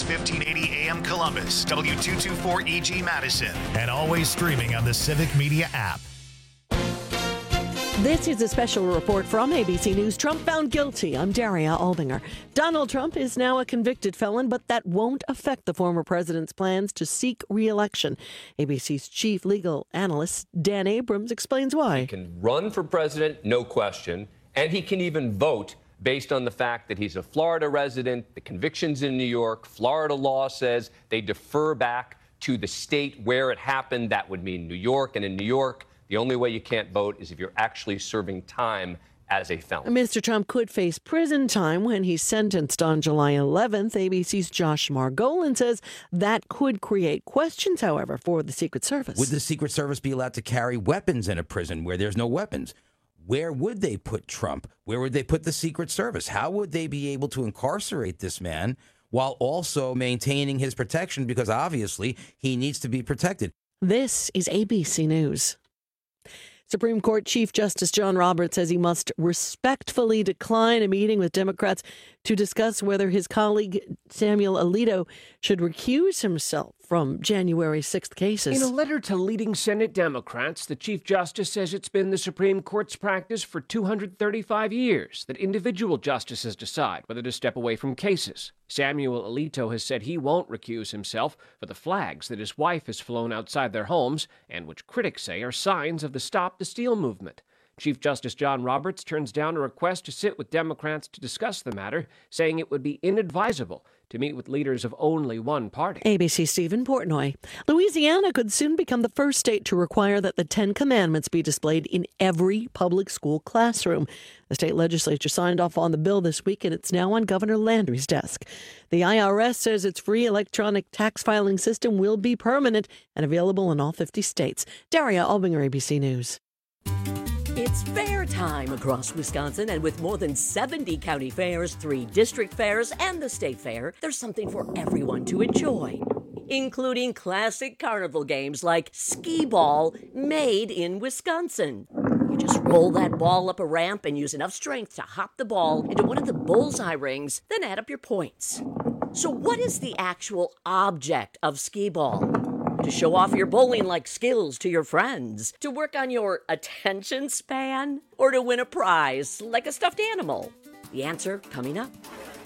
News 1580 AM Columbus, W224EG Madison, and always streaming on the Civic Media app. This is a special report from ABC News. Trump found guilty. I'm Daria Aldinger. Donald Trump is now a convicted felon, but that won't affect the former president's plans to seek re-election. ABC's chief legal analyst, Dan Abrams, explains why. He can run for president, no question, and he can even vote based on the fact that he's a Florida resident, the conviction's in New York, Florida law says they defer back to the state where it happened. That would mean New York, and in New York, the only way you can't vote is if you're actually serving time as a felon. Mr. Trump could face prison time when he's sentenced on July 11th. ABC's Josh Margolin says that could create questions, however, for the Secret Service. Would the Secret Service be allowed to carry weapons in a prison where there's no weapons? Where would they put Trump? Where would they put the Secret Service? How would they be able to incarcerate this man while also maintaining his protection? Because obviously he needs to be protected. This is ABC News. Supreme Court Chief Justice John Roberts says he must respectfully decline a meeting with Democrats to discuss whether his colleague Samuel Alito should recuse himself from January 6th cases. In a letter to leading Senate Democrats, the Chief Justice says it's been the Supreme Court's practice for 235 years that individual justices decide whether to step away from cases. Samuel Alito has said he won't recuse himself for the flags that his wife has flown outside their homes and which critics say are signs of the Stop the Steal movement. Chief Justice John Roberts turns down a request to sit with Democrats to discuss the matter, saying it would be inadvisable to meet with leaders of only one party. ABC Stephen Portnoy. Louisiana could soon become the first state to require that the Ten Commandments be displayed in every public school classroom. The state legislature signed off on the bill this week, and it's now on Governor Landry's desk. The IRS says its free electronic tax filing system will be permanent and available in all 50 states. Daria Albinger, ABC News. It's fair time across Wisconsin, and with more than 70 county fairs, 3 district fairs, and the state fair, there's something for everyone to enjoy, including classic carnival games like skee ball, made in Wisconsin. You just roll that ball up a ramp and use enough strength to hop the ball into one of the bullseye rings, then add up your points. So what is the actual object of skee ball? To show off your bowling-like skills to your friends? To work on your attention span? Or to win a prize like a stuffed animal? The answer coming up.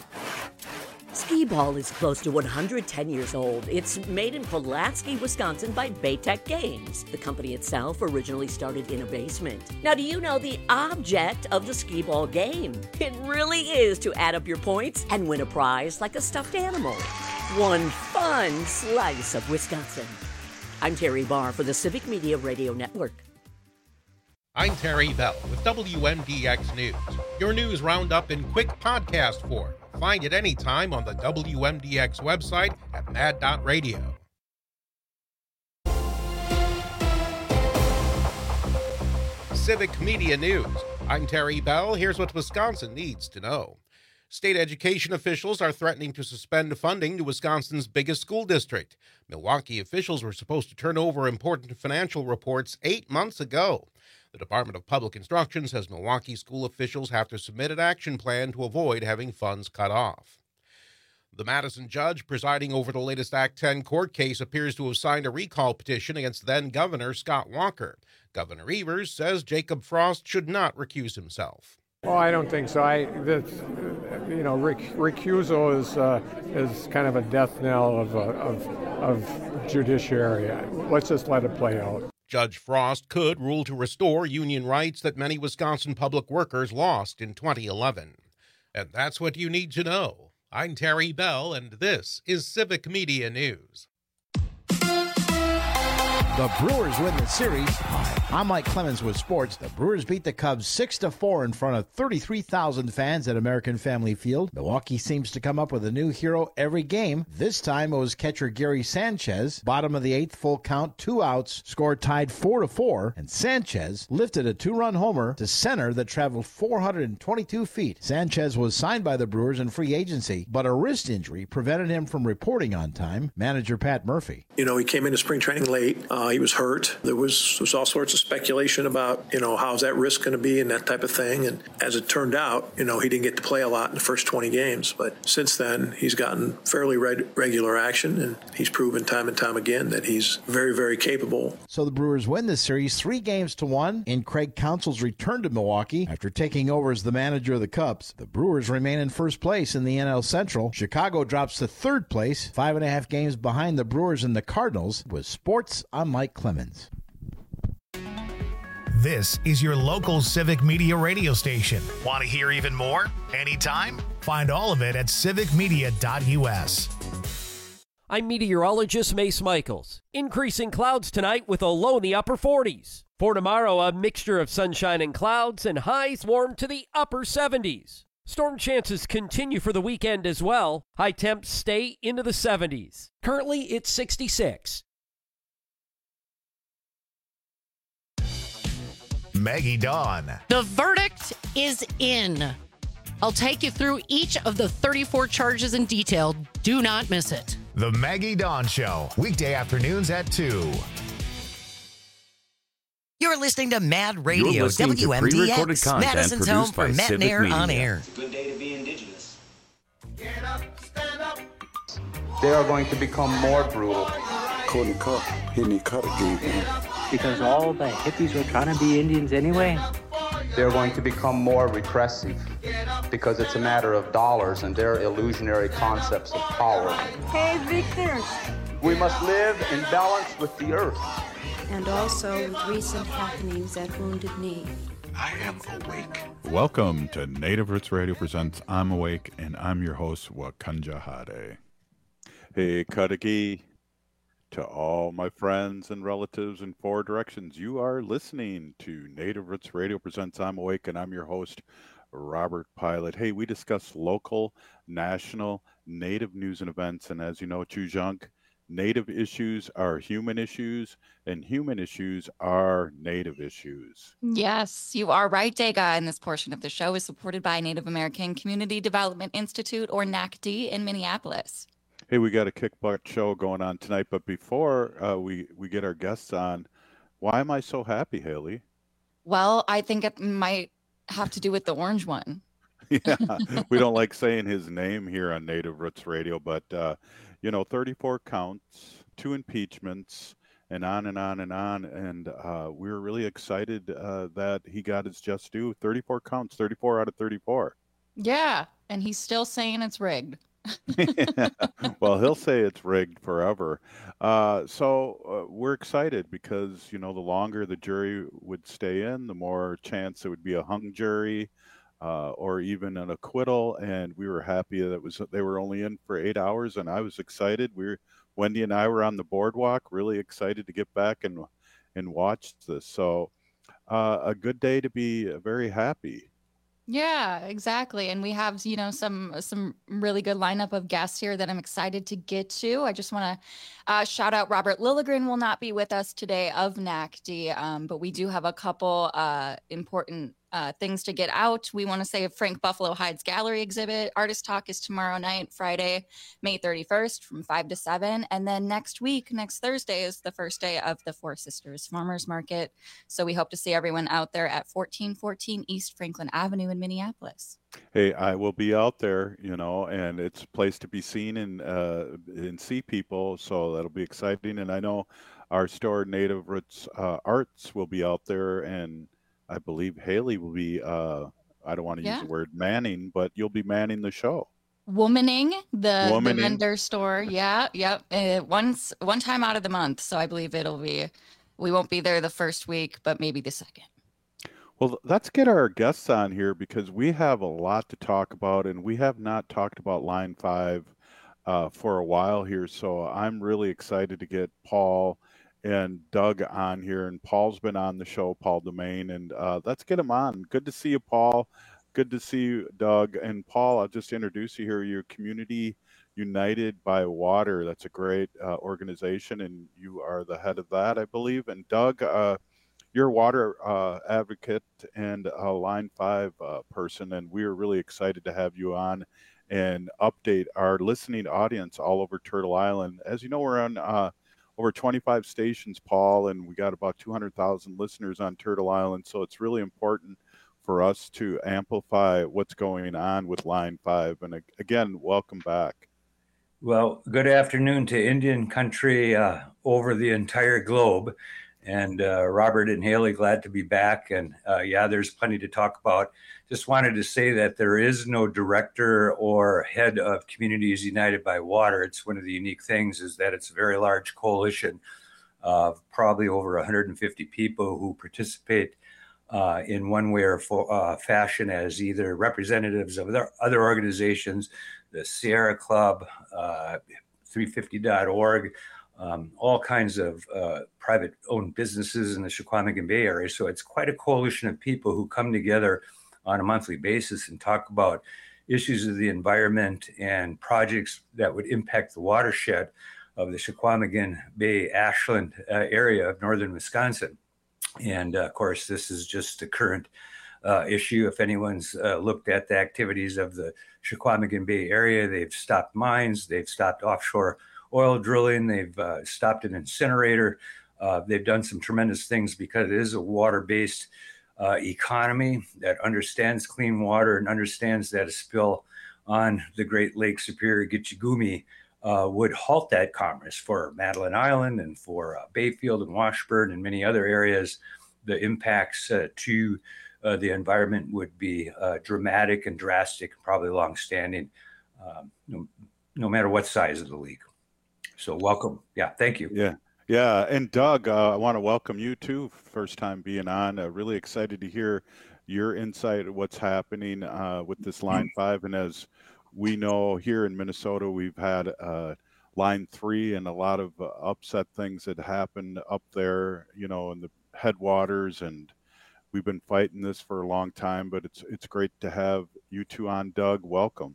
Skee ball is close to 110 years old. It's made in Pulaski, Wisconsin by Baytech Games. The company itself originally started in a basement. Now, do you know the object of the skee ball game? It really is to add up your points and win a prize like a stuffed animal. One fun slice of Wisconsin. I'm Terry Barr for the Civic Media Radio Network. I'm Terry Bell with WMDX News, your news roundup in quick podcast form. Find it anytime on the WMDX website at mad.radio. Civic Media News. I'm Terry Bell. Here's what Wisconsin needs to know. State education officials are threatening to suspend funding to Wisconsin's biggest school district. Milwaukee officials were supposed to turn over important financial reports 8 months ago. The Department of Public Instruction says Milwaukee school officials have to submit an action plan to avoid having funds cut off. The Madison judge presiding over the latest Act 10 court case appears to have signed a recall petition against then-Governor Scott Walker. Governor Evers says Jacob Frost should not recuse himself. Well, I don't think so. Recusal is kind of a death knell of judiciary. Let's just let it play out. Judge Frost could rule to restore union rights that many Wisconsin public workers lost in 2011. And that's what you need to know. I'm Terry Bell, and this is Civic Media News. The Brewers win the series. Hi, I'm Mike Clemens with sports. The Brewers beat the Cubs 6-4 in front of 33,000 fans at American Family Field. Milwaukee seems to come up with a new hero every game. This time it was catcher Gary Sanchez. Bottom of the 8th, full count, 2 outs, score tied 4-4, and Sanchez lifted a 2-run homer to center that traveled 422 feet. Sanchez was signed by the Brewers in free agency, but a wrist injury prevented him from reporting on time. Manager Pat Murphy. He came into spring training late. He was hurt. There was all sorts of speculation about, how's that risk going to be and that type of thing. And as it turned out, he didn't get to play a lot in the first 20 games. But since then, he's gotten fairly regular action, and he's proven time and time again that he's very, very capable. So the Brewers win this series 3-1 in Craig Counsell's return to Milwaukee after taking over as the manager of the Cubs. The Brewers remain in first place in the NL Central. Chicago drops to third place, 5.5 games behind the Brewers and the Cardinals. With sports, I'm Mike Clemens. This is your local Civic Media radio station. Want to hear even more? Anytime? Find all of it at civicmedia.us. I'm meteorologist Mace Michaels. Increasing clouds tonight with a low in the upper 40s. For tomorrow, a mixture of sunshine and clouds and highs warm to the upper 70s. Storm chances continue for the weekend as well. High temps stay into the 70s. Currently, it's 66. Maggie Dawn. The verdict is in. I'll take you through each of the 34 charges in detail. Do not miss it. The Maggie Dawn Show, weekday afternoons at 2. You're listening to Mad Radio, WMDX, Madison's home for Matt and Air on air. It's a good day to be indigenous. Get up, stand up. They are going to become more brutal. Couldn't cut, hitting cut again. Because all the hippies were trying to be Indians anyway. They're going to become more repressive because it's a matter of dollars and their illusionary concepts of power. Hey, Victor. We must live in balance with the earth. And also with recent happenings at Wounded Knee. I am awake. Welcome to Native Roots Radio presents I'm Awake, and I'm your host, Wakanja Hade. Hey, Kadagi. To all my friends and relatives in 4 directions, you are listening to Native Roots Radio presents I'm Awake, and I'm your host, Robert Pilot. Hey, we discuss local, national, Native news and events, and as you know, Chujunk, Native issues are human issues, and human issues are Native issues. Yes, you are right, Dega, and this portion of the show is supported by Native American Community Development Institute, or NACD, in Minneapolis. Hey, we got a kick butt show going on tonight, but before we get our guests on, why am I so happy, Haley? Well, I think it might have to do with the orange one. Yeah, we don't like saying his name here on Native Roots Radio, but, 34 counts, 2 impeachments, and on and on and on, and we were really excited that he got his just due. 34 counts, 34 out of 34. Yeah, and he's still saying it's rigged. Yeah. Well, he'll say it's rigged forever. So we're excited because, the longer the jury would stay in, the more chance it would be a hung jury or even an acquittal. And we were happy that they were only in for 8 hours, and I was excited. Wendy and I were on the boardwalk, really excited to get back and watch this. So a good day to be very happy. Yeah, exactly. And we have, some really good lineup of guests here that I'm excited to get to. I just want to shout out Robert Lilligren will not be with us today of NACD, but we do have a couple important things to get out. We want to say Frank Buffalo Hyde's gallery exhibit. Artist Talk is tomorrow night, Friday, May 31st from 5 to 7. And then next Thursday, is the first day of the Four Sisters Farmers Market. So we hope to see everyone out there at 1414 East Franklin Avenue in Minneapolis. Hey, I will be out there, and it's a place to be seen and see people. So that'll be exciting. And I know our store, Native Roots Arts, will be out there, and I believe Haley will be, I don't want to use the word manning, but you'll be manning the show. Womaning the vendor store. Yeah. Yep. One time out of the month. So I believe we won't be there the first week, but maybe the second. Well, let's get our guests on here because we have a lot to talk about, and we have not talked about Line 5 for a while here. So I'm really excited to get Paul and Doug on here, and Paul's been on the show, Paul Domain, and let's get him on. Good to see you, Paul. Good to see you, Doug. And Paul, I'll just introduce you here. You're Community United by Water. That's a great organization, and you are the head of that, I believe. And Doug, you're a water advocate and a Line 5 person, and we are really excited to have you on and update our listening audience all over Turtle Island. As you know, we're on over 25 stations, Paul, and we got about 200,000 listeners on Turtle Island. So it's really important for us to amplify what's going on with Line 5. And again, welcome back. Well, good afternoon to Indian country over the entire globe. And Robert and Haley, glad to be back. And yeah, there's plenty to talk about. Just wanted to say that there is no director or head of Communities United by Water. It's one of the unique things is that it's a very large coalition of probably over 150 people who participate in one way or fashion as either representatives of other organizations, the Sierra Club, 350.org, all kinds of private-owned businesses in the Chequamegon Bay area. So it's quite a coalition of people who come together on a monthly basis and talk about issues of the environment and projects that would impact the watershed of the Chequamegon Bay Ashland area of northern Wisconsin. And of course, this is just a current issue. If anyone's looked at the activities of the Chequamegon Bay area, they've stopped mines, they've stopped offshore oil drilling, they've stopped an incinerator. They've done some tremendous things because it is a water-based economy that understands clean water and understands that a spill on the Great Lake Superior Gitchigumi would halt that commerce for Madeline Island and for Bayfield and Washburn and many other areas. The impacts to the environment would be dramatic and drastic, probably longstanding, no matter what size of the leak. So welcome. Yeah, thank you. Yeah. And Doug, I want to welcome you too. First time being on. Really excited to hear your insight of what's happening with this Line 5. And as we know here in Minnesota, we've had Line 3 and a lot of upset things that happened up there, in the headwaters. And we've been fighting this for a long time, but it's great to have you two on. Doug, welcome.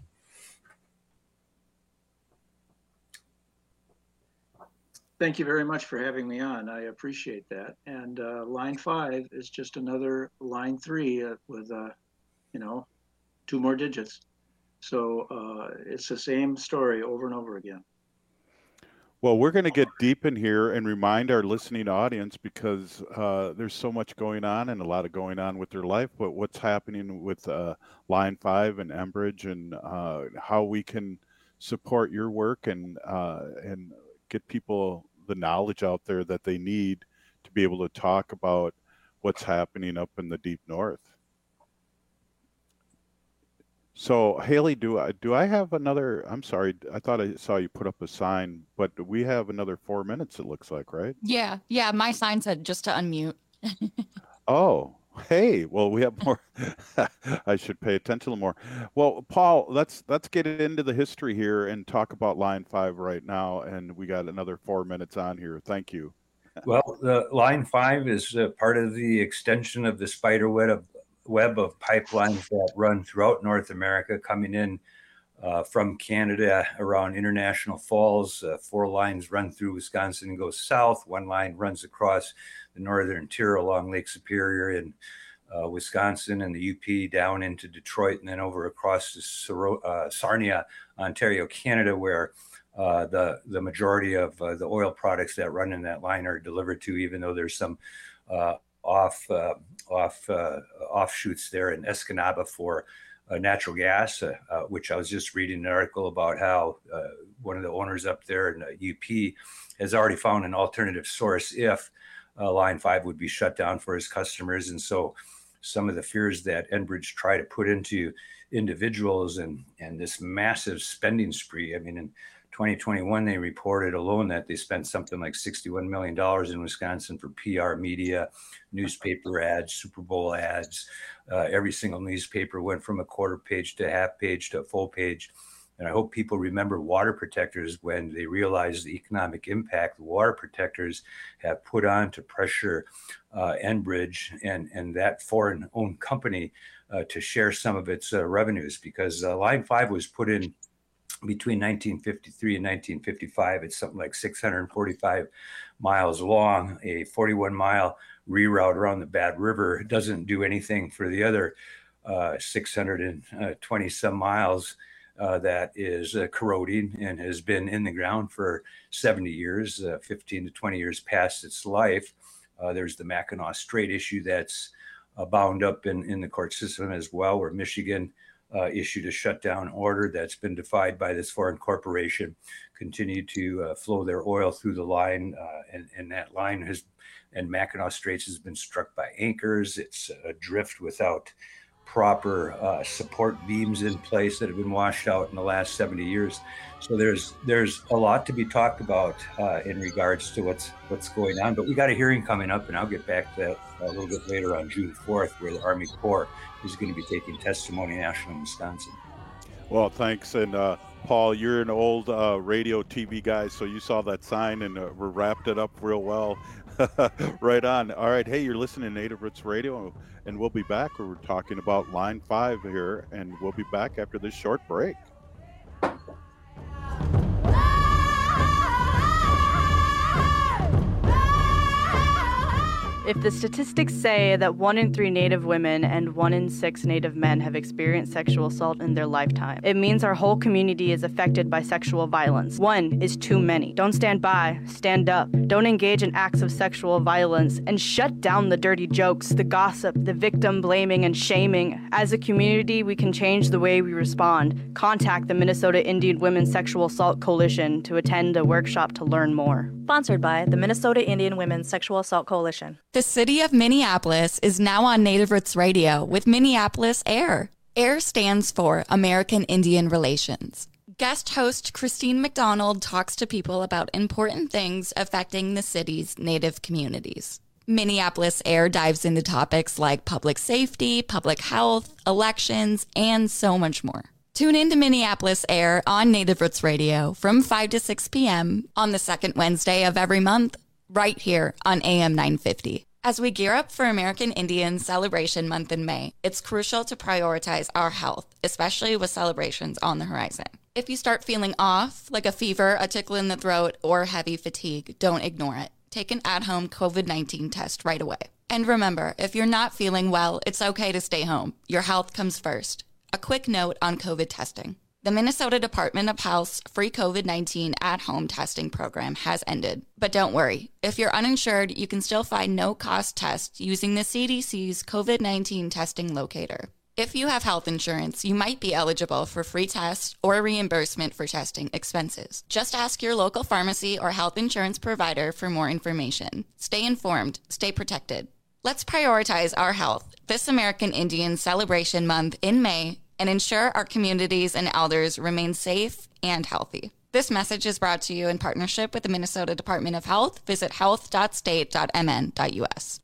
Thank you very much for having me on. I appreciate that. And Line 5 is just another Line 3 with, 2 more digits. So it's the same story over and over again. Well, we're going to get deep in here and remind our listening audience because there's so much going on and a lot of going on with their life, but what's happening with Line 5 and Enbridge and how we can support your work and get people the knowledge out there that they need to be able to talk about what's happening up in the deep north. So Haley, do I have another? I'm sorry, I thought I saw you put up a sign, but we have another 4 minutes. It looks like, right? Yeah. My sign said just to unmute. Oh, hey. Well, we have more. I should pay attention a little more. Well, Paul, let's get into the history here and talk about Line 5 right now. And we got another 4 minutes on here. Thank you. Well, the Line 5 is part of the extension of the spider web of pipelines that run throughout North America, coming in from Canada around International Falls. 4 lines run through Wisconsin and go south. 1 line runs across the northern tier along Lake Superior in Wisconsin and the UP down into Detroit and then over across to Sarnia, Ontario, Canada, where the majority of the oil products that run in that line are delivered to, even though there's some offshoots there in Escanaba for natural gas, which I was just reading an article about how one of the owners up there in UP has already found an alternative source if Line 5 would be shut down for his customers. And so some of the fears that Enbridge try to put into individuals and this massive spending spree. I mean, in 2021, they reported alone that they spent something like $61 million in Wisconsin for PR, media, newspaper ads, Super Bowl ads. Every single newspaper went from a quarter page to a half page to a full page. And I hope people remember water protectors when they realize the economic impact the water protectors have put on to pressure Enbridge and that foreign-owned company to share some of its revenues, because Line 5 was put in between 1953 and 1955. It's something like 645 miles long, a 41-mile reroute around the Bad River. It doesn't do anything for the other 620 some miles that is corroding and has been in the ground for 70 years, 15 to 20 years past its life. There's the Mackinac Strait issue that's bound up in the court system as well, where Michigan issued a shutdown order that's been defied by this foreign corporation, continue to flow their oil through the line, and that line and Mackinac Straits has been struck by anchors. It's adrift without proper support beams in place that have been washed out in the last 70 years. So there's a lot to be talked about in regards to what's going on. But we got a hearing coming up, and I'll get back to that a little bit later on June 4th, where the Army Corps is going to be taking testimony in Ashland, Wisconsin. Well, thanks. And Paul, you're an old radio TV guy, so you saw that sign and we wrapped it up real well. Right on. All right. Hey, you're listening to Native Roots Radio, and we'll be back. We're talking about Line 5 here, and we'll be back after this short break. If the statistics say that 1 in 3 Native women and 1 in 6 Native men have experienced sexual assault in their lifetime, it means our whole community is affected by sexual violence. 1 is too many. Don't stand by, stand up. Don't engage in acts of sexual violence, and shut down the dirty jokes, the gossip, the victim blaming and shaming. As a community, we can change the way we respond. Contact the Minnesota Indian Women's Sexual Assault Coalition to attend a workshop to learn more. Sponsored by the Minnesota Indian Women's Sexual Assault Coalition. The city of Minneapolis is now on Native Roots Radio with Minneapolis AIR. AIR stands for American Indian Relations. Guest host Christine McDonald talks to people about important things affecting the city's Native communities. Minneapolis AIR dives into topics like public safety, public health, elections, and so much more. Tune in to Minneapolis AIR on Native Roots Radio from 5 to 6 p.m. on the second Wednesday of every month, right here on AM 950. As we gear up for American Indian Celebration Month in May, it's crucial to prioritize our health, especially with celebrations on the horizon. If you start feeling off, like a fever, a tickle in the throat, or heavy fatigue, don't ignore it. Take an at-home COVID-19 test right away. And remember, if you're not feeling well, it's okay to stay home. Your health comes first. A quick note on COVID testing. The Minnesota Department of Health's free COVID-19 at-home testing program has ended. But don't worry. If you're uninsured, you can still find no-cost tests using the CDC's COVID-19 testing locator. If you have health insurance, you might be eligible for free tests or reimbursement for testing expenses. Just ask your local pharmacy or health insurance provider for more information. Stay informed. Stay protected. Let's prioritize our health this American Indian Celebration Month in May and ensure our communities and elders remain safe and healthy. This message is brought to you in partnership with the Minnesota Department of Health. Visit health.state.mn.us.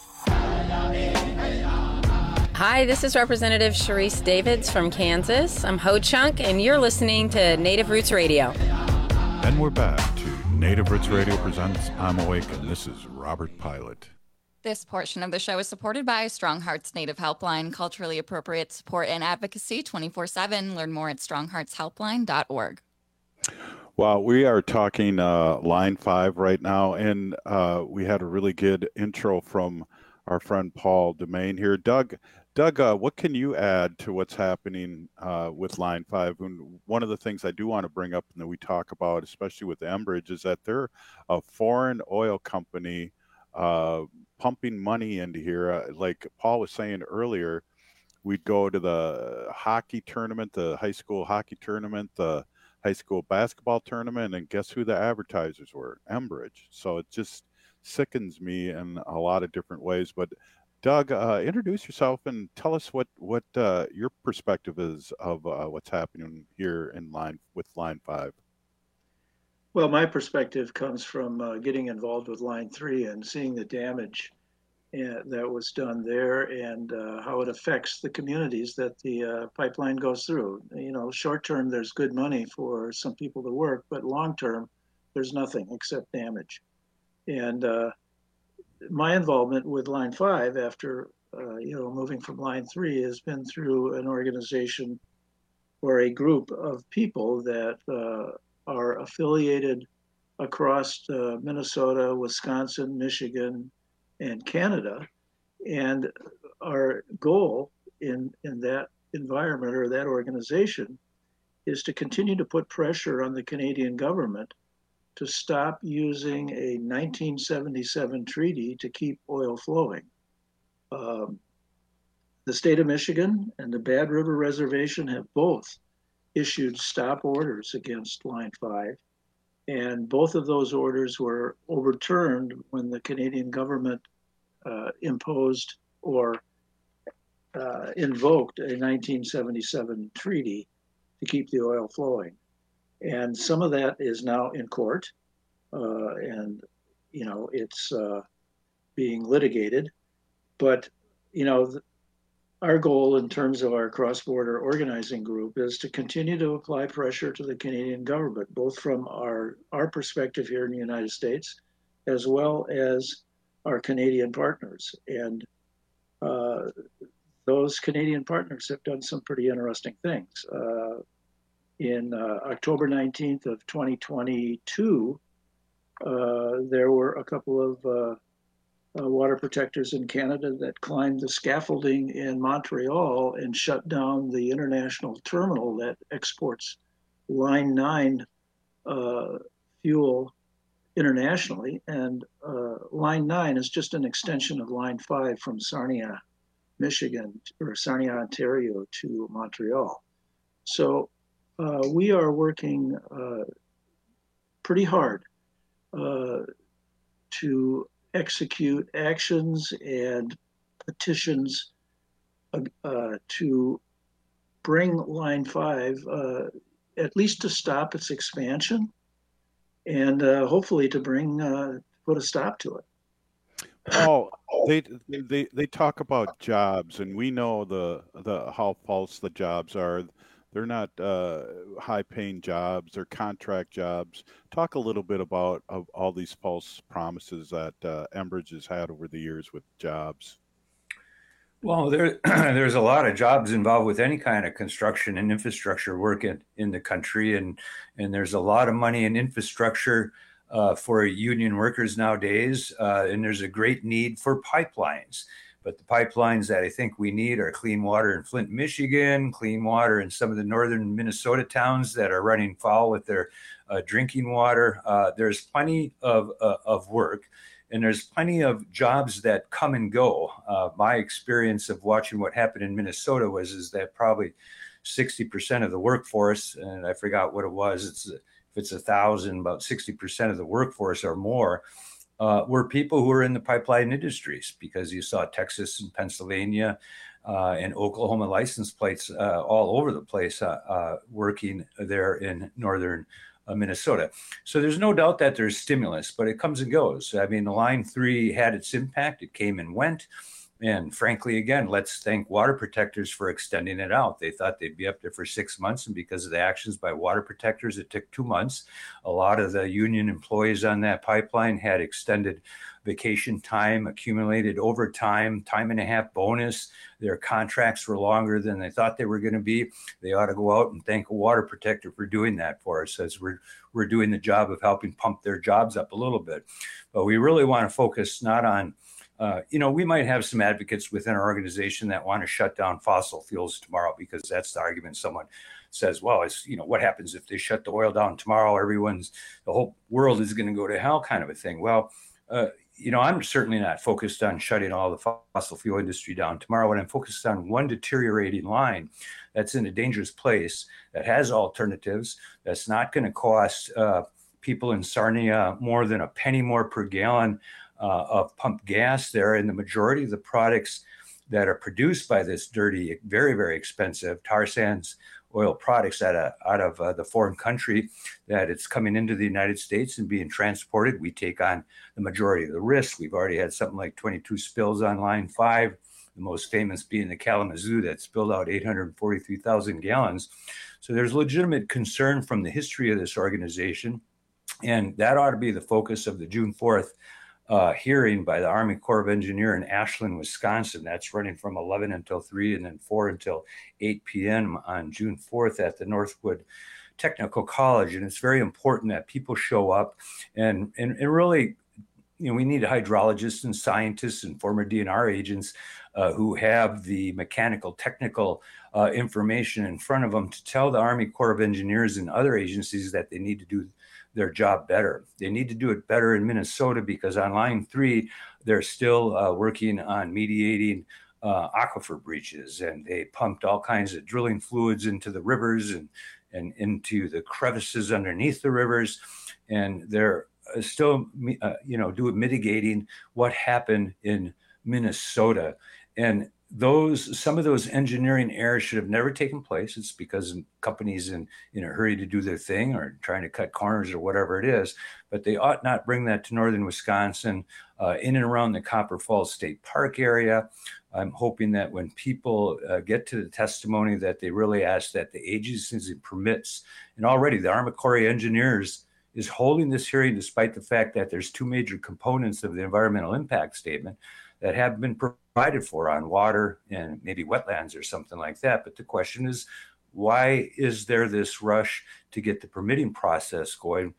Hi, this is Representative Sharice Davids from Kansas. I'm Ho Chunk, and you're listening to Native Roots Radio. And we're back to Native Roots Radio presents I'm Awake, and this is Robert Pilot. This portion of the show is supported by Strong Hearts Native Helpline, culturally appropriate support and advocacy 24/7. Learn more at strongheartshelpline.org. Well, we are talking Line 5 right now, and we had a really good intro from our friend Paul Demain here. Doug, what can you add to what's happening with Line 5? And one of the things I do want to bring up and that we talk about, especially with Enbridge, is that they're a foreign oil company pumping money into here. Like Paul was saying earlier, we'd go to the hockey tournament, the high school hockey tournament, the high school basketball tournament, and guess who the advertisers were? Enbridge. So it just sickens me in a lot of different ways. But Doug, introduce yourself and tell us what your perspective is of what's happening here in Line 5. Well, my perspective comes from getting involved with Line 3 and seeing the damage that was done there and how it affects the communities that the pipeline goes through. You know, short term, there's good money for some people to work, but long term, there's nothing except damage. And my involvement with Line 5 after, moving from Line 3 has been through an organization or a group of people that are affiliated across Minnesota, Wisconsin, Michigan, and Canada. And our goal in that environment or that organization is to continue to put pressure on the Canadian government to stop using a 1977 treaty to keep oil flowing. The state of Michigan and the Bad River Reservation have both issued stop orders against Line 5, and both of those orders were overturned when the Canadian government imposed or invoked a 1977 treaty to keep the oil flowing. And some of that is now in court, and it's being litigated. But our goal in terms of our cross-border organizing group is to continue to apply pressure to the Canadian government, both from our perspective here in the United States, as well as our Canadian partners. And those Canadian partners have done some pretty interesting things. In October 19th of 2022, there were a couple of water protectors in Canada that climbed the scaffolding in Montreal and shut down the international terminal that exports Line 9 fuel internationally. And Line 9 is just an extension of Line 5 from Sarnia, Michigan, or Sarnia, Ontario to Montreal. So we are working pretty hard to execute actions and petitions to bring Line 5 at least to stop its expansion, and hopefully to put a stop to it. Oh, they talk about jobs, and we know the how false the jobs are. They're not high-paying jobs; they're contract jobs. Talk a little bit about all these false promises that Enbridge has had over the years with jobs. Well, there's a lot of jobs involved with any kind of construction and infrastructure work in the country, and there's a lot of money in infrastructure for union workers nowadays, and there's a great need for pipelines. But the pipelines that I think we need are clean water in Flint, Michigan, clean water in some of the northern Minnesota towns that are running foul with their drinking water. There's plenty of work, and there's plenty of jobs that come and go. My experience of watching what happened in Minnesota is that probably 60% of the workforce, and I forgot what it was, if it's 1,000, about 60% of the workforce or more, were people who were in the pipeline industries, because you saw Texas and Pennsylvania and Oklahoma license plates all over the place working there in northern Minnesota. So there's no doubt that there's stimulus, but it comes and goes. I mean, the Line 3 had its impact. It came and went. And frankly, again, let's thank water protectors for extending it out. They thought they'd be up there for 6 months, and because of the actions by water protectors, it took 2 months. A lot of the union employees on that pipeline had extended vacation time, accumulated overtime, time and a half bonus. Their contracts were longer than they thought they were going to be. They ought to go out and thank a water protector for doing that for us, as we're doing the job of helping pump their jobs up a little bit. But we really want to focus not on we might have some advocates within our organization that want to shut down fossil fuels tomorrow, because that's the argument. Someone says, well, it's, what happens if they shut the oil down tomorrow? The whole world is going to go to hell, kind of a thing. Well, I'm certainly not focused on shutting all the fossil fuel industry down tomorrow. And I'm focused on one deteriorating line that's in a dangerous place, that has alternatives, that's not going to cost people in Sarnia more than a penny more per gallon of pumped gas there. And the majority of the products that are produced by this dirty, very, very expensive tar sands oil products out of the foreign country, that it's coming into the United States and being transported. We take on the majority of the risk. We've already had something like 22 spills on Line 5, the most famous being the Kalamazoo that spilled out 843,000 gallons. So there's legitimate concern from the history of this organization, and that ought to be the focus of the June 4th hearing by the Army Corps of Engineers in Ashland, Wisconsin. That's running from 11 until 3 and then 4 until 8 p.m. on June 4th at the Northwood Technical College. And it's very important that people show up and really, we need hydrologists and scientists and former DNR agents who have the mechanical, technical information in front of them to tell the Army Corps of Engineers and other agencies that they need to do their job better. They need to do it better in Minnesota because on Line 3, they're still working on mediating aquifer breaches, and they pumped all kinds of drilling fluids into the rivers and into the crevices underneath the rivers, and they're still mitigating what happened in Minnesota. And some of those engineering errors should have never taken place. It's because companies in a hurry to do their thing or trying to cut corners or whatever it is, but they ought not bring that to northern Wisconsin, in and around the Copper Falls State Park area. I'm hoping that when people get to the testimony that they really ask that the agencies and permits, and already the Army Corps of Engineers is holding this hearing despite the fact that there's two major components of the environmental impact statement that have been provided for on water and maybe wetlands or something like that. But the question is, why is there this rush to get the permitting process going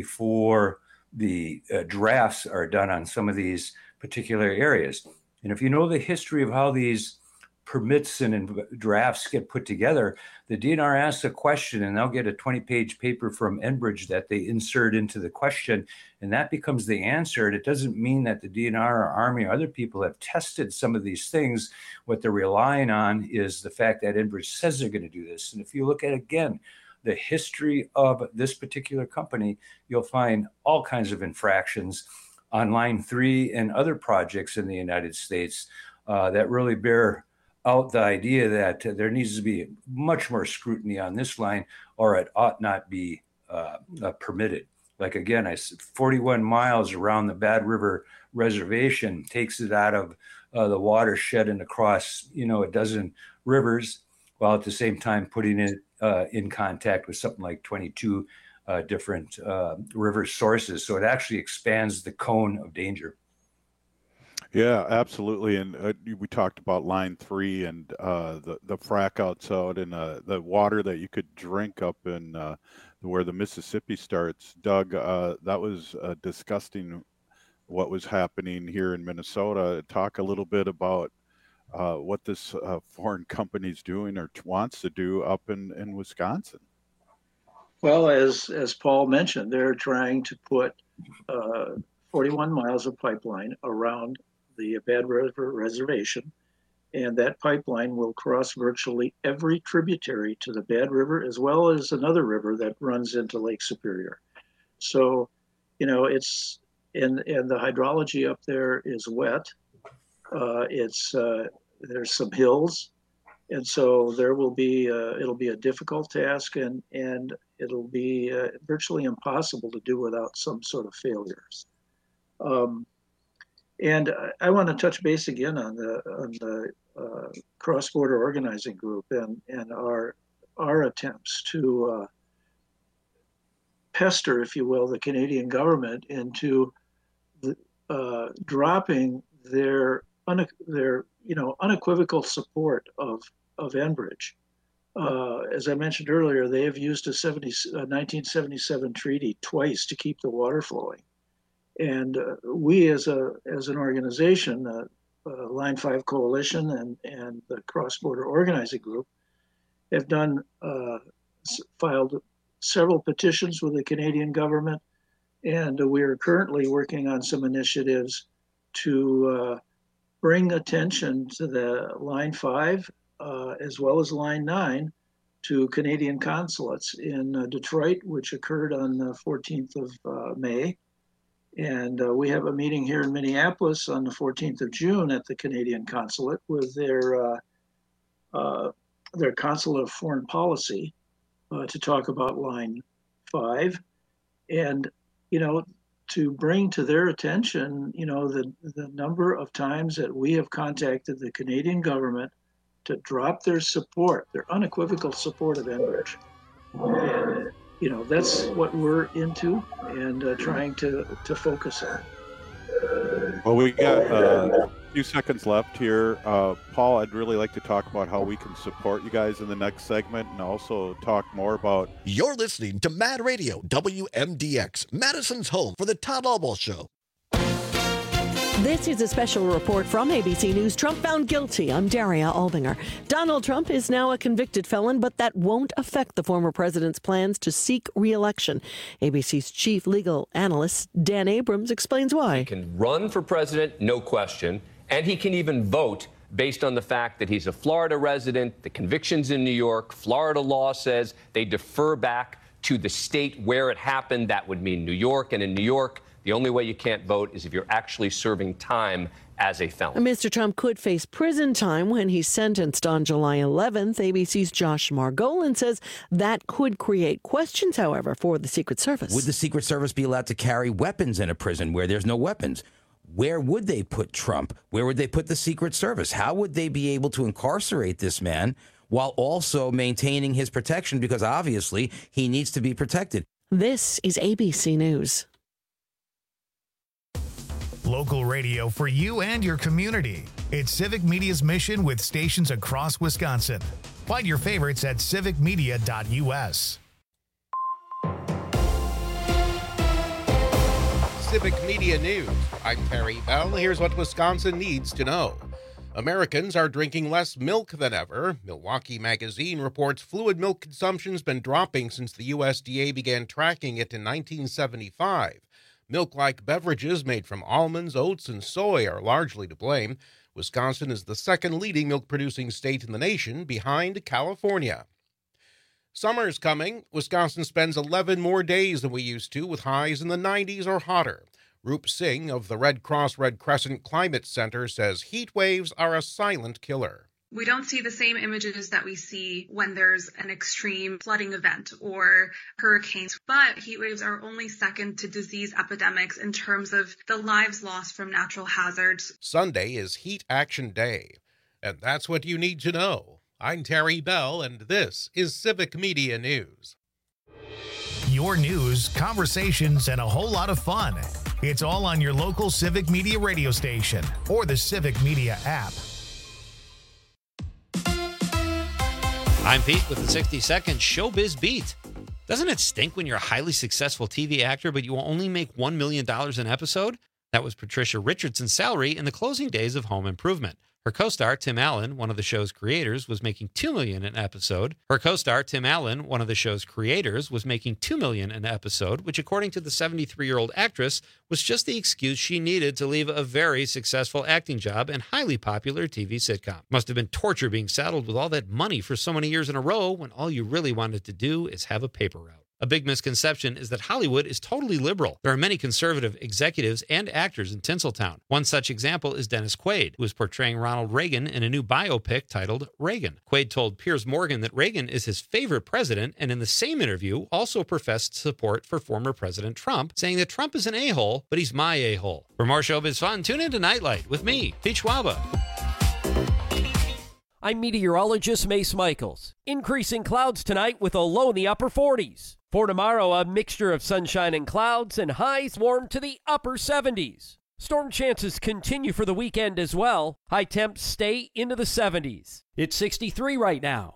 before the drafts are done on some of these particular areas? And if you know the history of how these permits and drafts get put together, the DNR asks a question and they'll get a 20-page paper from Enbridge that they insert into the question, and that becomes the answer. And it doesn't mean that the DNR or Army or other people have tested some of these things. What they're relying on is the fact that Enbridge says they're going to do this. And if you look at, again, the history of this particular company, you'll find all kinds of infractions on Line 3 and other projects in the United States that really bear out the idea that there needs to be much more scrutiny on this line, or it ought not be permitted. Like, again, 41 miles around the Bad River Reservation takes it out of the watershed and across, a dozen rivers, while at the same time putting it in contact with something like 22 different river sources. So it actually expands the cone of danger. Yeah, absolutely. And we talked about Line 3 and the frack outs out and the water that you could drink up in where the Mississippi starts. Doug, that was disgusting what was happening here in Minnesota. Talk a little bit about what this foreign company's doing or wants to do up in Wisconsin. Well, as Paul mentioned, they're trying to put 41 miles of pipeline around the Bad River Reservation, and that pipeline will cross virtually every tributary to the Bad River, as well as another river that runs into Lake Superior. So, it's and the hydrology up there is wet. There's some hills, and so there will be it'll be a difficult task, and it'll be virtually impossible to do without some sort of failures. And I want to touch base again on the cross-border organizing group and our attempts to pester, if you will, the Canadian government into dropping their unequivocal support of Enbridge. As I mentioned earlier, they have used a 1977 treaty twice to keep the water flowing. And we, as an organization, Line 5 Coalition and the Cross-Border Organizing Group, have filed several petitions with the Canadian government, and we are currently working on some initiatives to bring attention to the Line 5 as well as Line 9 to Canadian consulates in Detroit, which occurred on the 14th of May. And we have a meeting here in Minneapolis on the 14th of June at the Canadian consulate with their consulate of foreign policy to talk about Line 5, and to bring to their attention the number of times that we have contacted the Canadian government to drop their support, their unequivocal support of Enbridge. And, that's what we're into and trying to focus on. Well, we got a few seconds left here. Paul, I'd really like to talk about how we can support you guys in the next segment and also talk more about... You're listening to Mad Radio, WMDX, Madison's home for the Todd Albaugh Show. This is a special report from ABC News. Trump found guilty. I'm Daria Albinger. Donald Trump is now a convicted felon, but that won't affect the former president's plans to seek re-election. ABC's chief legal analyst, Dan Abrams, explains why. He can run for president, no question, and he can even vote based on the fact that he's a Florida resident, the conviction's in New York, Florida law says they defer back to the state where it happened. That would mean New York, and in New York, the only way you can't vote is if you're actually serving time as a felon. Mr. Trump could face prison time when he's sentenced on July 11th. ABC's Josh Margolin says that could create questions, however, for the Secret Service. Would the Secret Service be allowed to carry weapons in a prison where there's no weapons? Where would they put Trump? Where would they put the Secret Service? How would they be able to incarcerate this man while also maintaining his protection? Because obviously he needs to be protected. This is ABC News. Local radio for you and your community. It's Civic Media's mission with stations across Wisconsin. Find your favorites at civicmedia.us. Civic Media News. I'm Terry Bell. Here's what Wisconsin needs to know. Americans are drinking less milk than ever. Milwaukee Magazine reports fluid milk consumption's been dropping since the USDA began tracking it in 1975. Milk-like beverages made from almonds, oats, and soy are largely to blame. Wisconsin is the second leading milk-producing state in the nation, behind California. Summer's coming. Wisconsin spends 11 more days than we used to, with highs in the 90s or hotter. Roop Singh of the Red Cross Red Crescent Climate Center says heat waves are a silent killer. We don't see the same images that we see when there's an extreme flooding event or hurricanes, but heat waves are only second to disease epidemics in terms of the lives lost from natural hazards. Sunday is Heat Action Day, and that's what you need to know. I'm Terry Bell, and this is Civic Media News. Your news, conversations, and a whole lot of fun. It's all on your local Civic Media radio station or the Civic Media app. I'm Pete with the 60-second Showbiz Beat. Doesn't it stink when you're a highly successful TV actor, but you will only make $1 million an episode? That was Patricia Richardson's salary in the closing days of Home Improvement. Her co-star, Tim Allen, one of the show's creators, was making $2 million an episode. Her co-star, Tim Allen, one of the show's creators, was making $2 million an episode, which, according to the 73-year-old actress, was just the excuse she needed to leave a very successful acting job and highly popular TV sitcom. Must have been torture being saddled with all that money for so many years in a row when all you really wanted to do is have a paper route. A big misconception is that Hollywood is totally liberal. There are many conservative executives and actors in Tinseltown. One such example is Dennis Quaid, who is portraying Ronald Reagan in a new biopic titled Reagan. Quaid told Piers Morgan that Reagan is his favorite president, and in the same interview also professed support for former President Trump, saying that Trump is an a-hole, but he's my a-hole. For more showbiz fun, tune in to Nightlight with me, Pete Schwaba. I'm meteorologist Mace Michaels. Increasing clouds tonight with a low in the upper 40s. For tomorrow, a mixture of sunshine and clouds and highs warm to the upper 70s. Storm chances continue for the weekend as well. High temps stay into the 70s. It's 63 right now.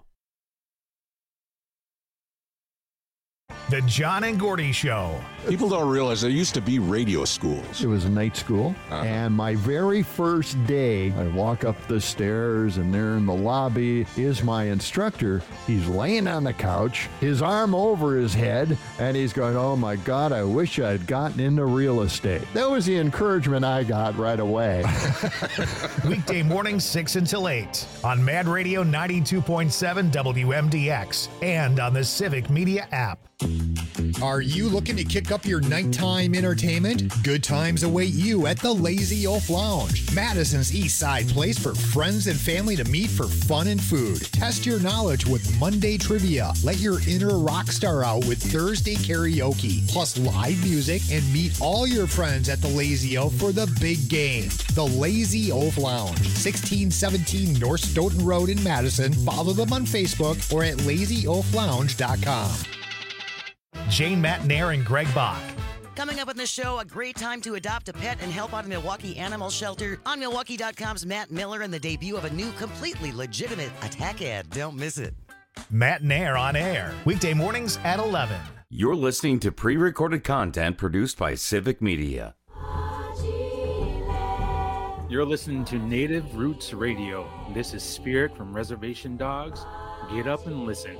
The John and Gordy Show. People don't realize there used to be radio schools. It was a night school, and my very first day, I walk up the stairs, and there in the lobby is my instructor. He's laying on the couch, his arm over his head, and he's going, "Oh my God, I wish I'd gotten into real estate." That was the encouragement I got right away. Weekday mornings 6 until 8 on Mad Radio 92.7 WMDX and on the Civic Media app. Are you looking to kick up your nighttime entertainment? Good times await you at the Lazy Oaf Lounge, Madison's East Side place for friends and family to meet for fun and food. Test your knowledge with Monday trivia. Let your inner rock star out with Thursday karaoke, plus live music, and meet all your friends at the Lazy Oaf for the big game. The Lazy Oaf Lounge, 1617 North Stoughton Road in Madison. Follow them on Facebook or at lazyoaflounge.com. Jane Matnair and Greg Bach. Coming up on the show, a great time to adopt a pet and help out a Milwaukee animal shelter. On Milwaukee.com's Matt Miller and the debut of a new completely legitimate attack ad. Don't miss it. Matnair on air. Weekday mornings at 11. You're listening to pre-recorded content produced by Civic Media. You're listening to Native Roots Radio. This is Spirit from Reservation Dogs. Get up and listen.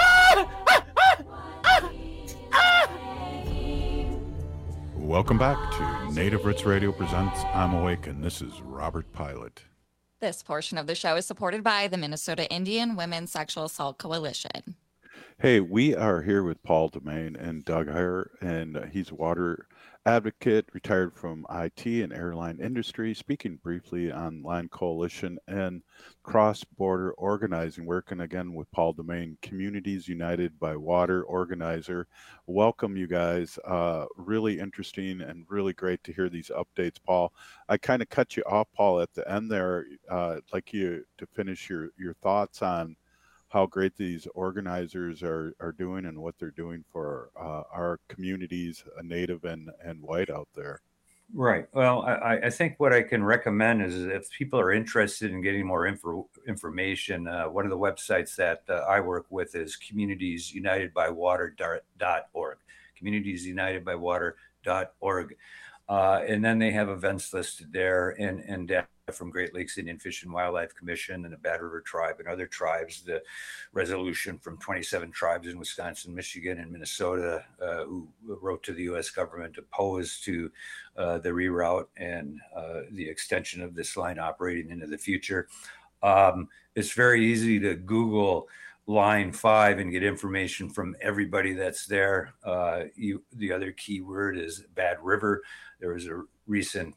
Welcome back to Native Roots Radio presents I'm Awake, and this is Robert Pilot. This portion of the show is supported by the Minnesota Indian Women's Sexual Assault Coalition. Hey, we are here with Paul Demain and Doug Heyer, and he's a water advocate, retired from IT and airline industry, speaking briefly on Line Coalition and cross-border organizing, working again with Paul Demain, Communities United by Water organizer. Welcome, you guys. Really interesting and really great to hear these updates, Paul. I kind of cut you off, Paul, at the end there. I'd like you to finish your thoughts on how great these organizers are doing and what they're doing for our communities, Native and white out there. Right. Well, I think what I can recommend is if people are interested in getting more information, one of the websites that I work with is communitiesunitedbywater.org, communitiesunitedbywater.org. And then they have events listed there and data from Great Lakes Indian Fish and Wildlife Commission and the Bad River Tribe and other tribes, the resolution from 27 tribes in Wisconsin, Michigan, and Minnesota who wrote to the U.S. government opposed to the reroute and the extension of this line operating into the future. It's very easy to Google Line 5 and get information from everybody that's there. The other key word is Bad River. There was a recent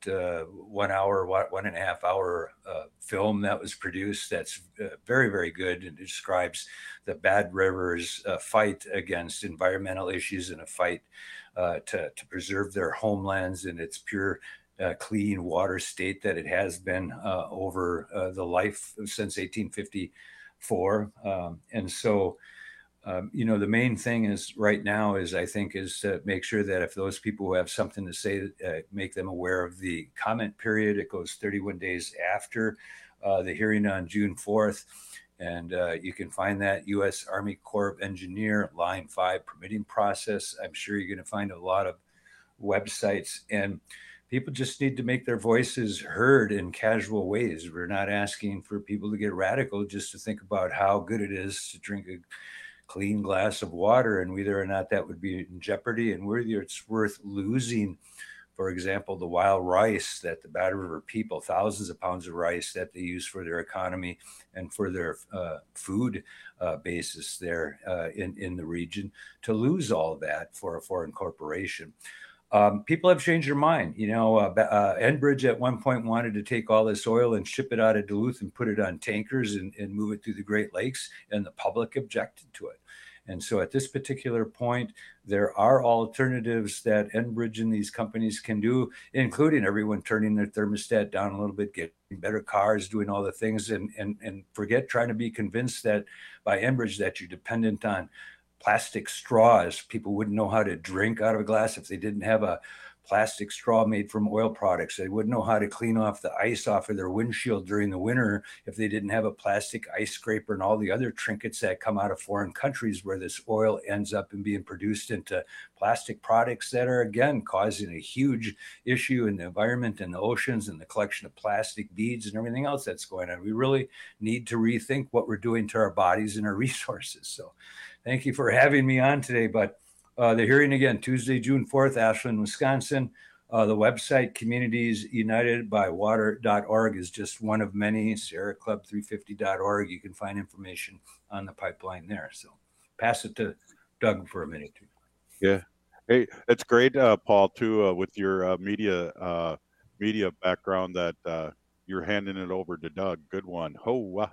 1.5 hour film that was produced that's very, very good, and describes the Bad River's fight against environmental issues and a fight to preserve their homelands and its pure clean water state that it has been over the life since 1854. And so the main thing is right now is I think is to make sure that if those people who have something to say, make them aware of the comment period. It goes 31 days after the hearing on June 4th. And you can find that U.S. Army Corps of Engineer Line 5 permitting process. I'm sure you're going to find a lot of websites, and people just need to make their voices heard in casual ways. We're not asking for people to get radical, just to think about how good it is to drink a clean glass of water and whether or not that would be in jeopardy and whether it's worth losing, for example, the wild rice that the Bad River people, thousands of pounds of rice that they use for their economy and for their food basis there in the region, to lose all of that for a foreign corporation. People have changed their mind. Enbridge at one point wanted to take all this oil and ship it out of Duluth and put it on tankers and move it through the Great Lakes, and the public objected to it. And so at this particular point, there are alternatives that Enbridge and these companies can do, including everyone turning their thermostat down a little bit, getting better cars, doing all the things, and forget trying to be convinced that by Enbridge that you're dependent on plastic straws. People wouldn't know how to drink out of a glass if they didn't have a plastic straw made from oil products. They wouldn't know how to clean off the ice off of their windshield during the winter if they didn't have a plastic ice scraper and all the other trinkets that come out of foreign countries where this oil ends up in being produced into plastic products that are, again, causing a huge issue in the environment and the oceans and the collection of plastic beads and everything else that's going on. We really need to rethink what we're doing to our bodies and our resources. So thank you for having me on today. But the hearing again, Tuesday, June 4th, Ashland, Wisconsin. The website, communitiesunitedbywater.org, is just one of many. SierraClub350.org. You can find information on the pipeline there. So pass it to Doug for a minute. Yeah. Hey, it's great, Paul, too, with your media background that you're handing it over to Doug. Good one. Oh, wow.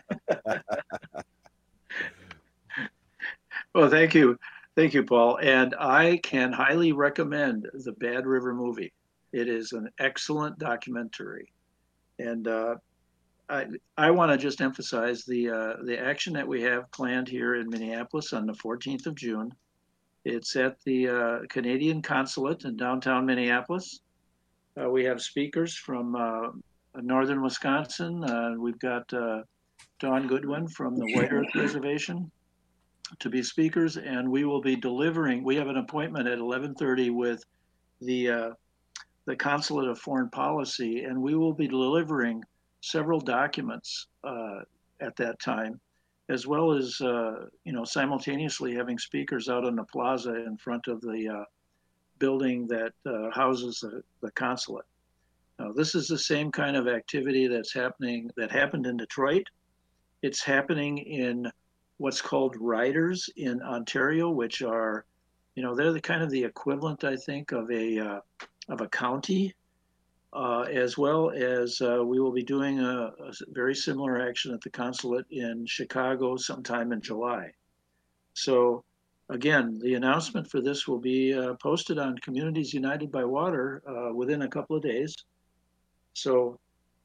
Well, thank you. Thank you, Paul. And I can highly recommend the Bad River movie. It is an excellent documentary. And I want to just emphasize the action that we have planned here in Minneapolis on the 14th of June. It's at the Canadian Consulate in downtown Minneapolis. We have speakers from northern Wisconsin. We've got Dawn Goodwin from the White Earth Reservation to be speakers, and we will be delivering. We have an appointment at 11:30 with the the Consulate of Foreign Policy, and we will be delivering several documents at that time, as well as simultaneously having speakers out on the plaza in front of the building that houses the consulate. Now, this is the same kind of activity that happened in Detroit. It's happening in what's called riders in Ontario, which are, they're the equivalent, I think, of a county, as well as we will be doing a very similar action at the consulate in Chicago sometime in July. So again, the announcement for this will be posted on Communities United by Water within a couple of days. So,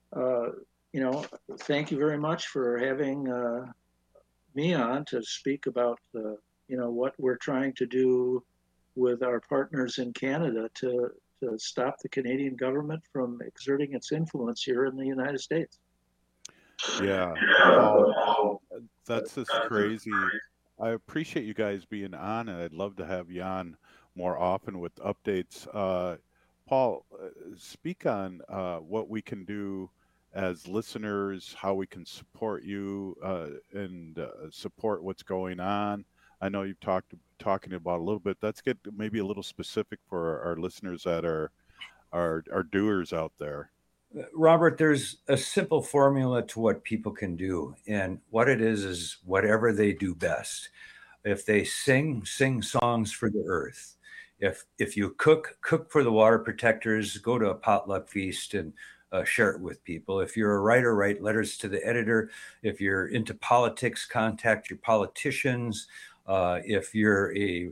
thank you very much for having me on to speak about, what we're trying to do with our partners in Canada to stop the Canadian government from exerting its influence here in the United States. Yeah, Paul, that's just crazy. I appreciate you guys being on, and I'd love to have you on more often with updates. Paul, speak on what we can do as listeners, how we can support you and support what's going on. I know you've talking about a little bit. Let's get maybe a little specific for our listeners that are doers out there. Robert, there's a simple formula to what people can do, and what it is whatever they do best. If they sing songs for the earth. If you cook for the water protectors, go to a potluck feast and share it with people. If you're a writer, write letters to the editor. If you're into politics, contact your politicians. If you're a